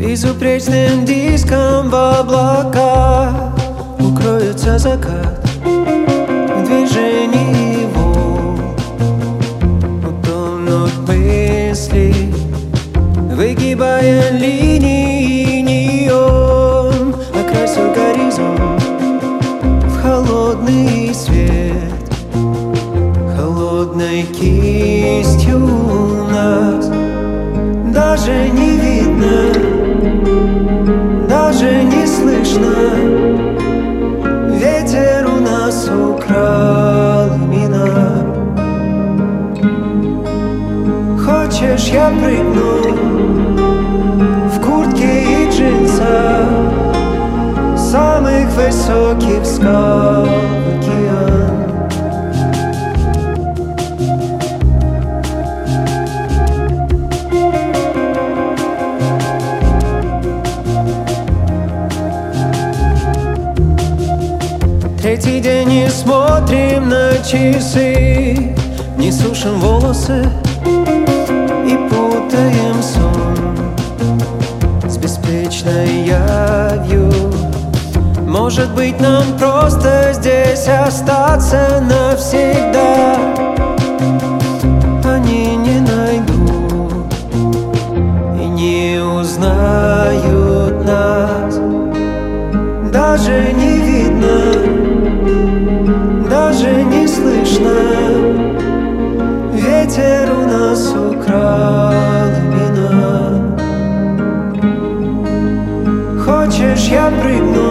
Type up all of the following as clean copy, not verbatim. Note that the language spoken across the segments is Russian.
Безупречным диском в облаках укроется закат. В движении его утонут мысли, выгибая линии, неон окрасил горизонт в холодный свет. Холодной кистью нас даже не видно, даже не слышно. Ветер у нас украл имена. Хочешь, я прыгну в куртке и джинсах самых высоких скал в океан. Третий день не смотрим на часы, не сушим волосы и путаем сон с беспечной явью. Может быть, нам просто здесь остаться навсегда. Они не найдут и не узнают нас. Даже не видно, даже не слышно. Ветер у нас украл имена. Хочешь, я прыгну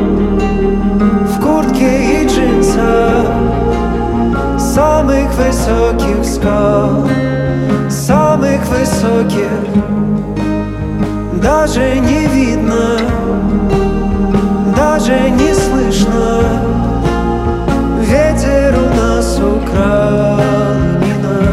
в куртке и джинсах самых высоких скал, самых высоких. Даже не видно, даже не слышно. Ветер у нас украл имена.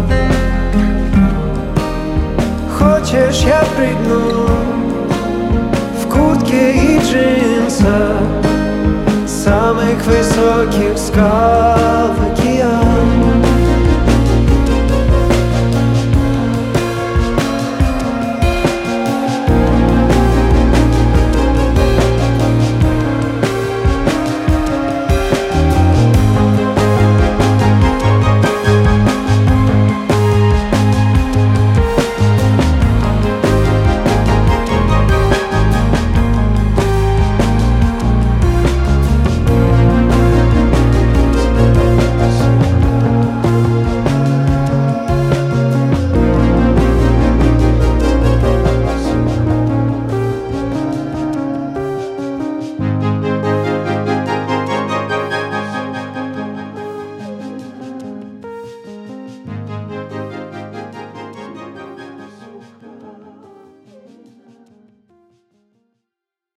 Хочешь, я прыгну в куртке и джинсах самых высоких скал в океан.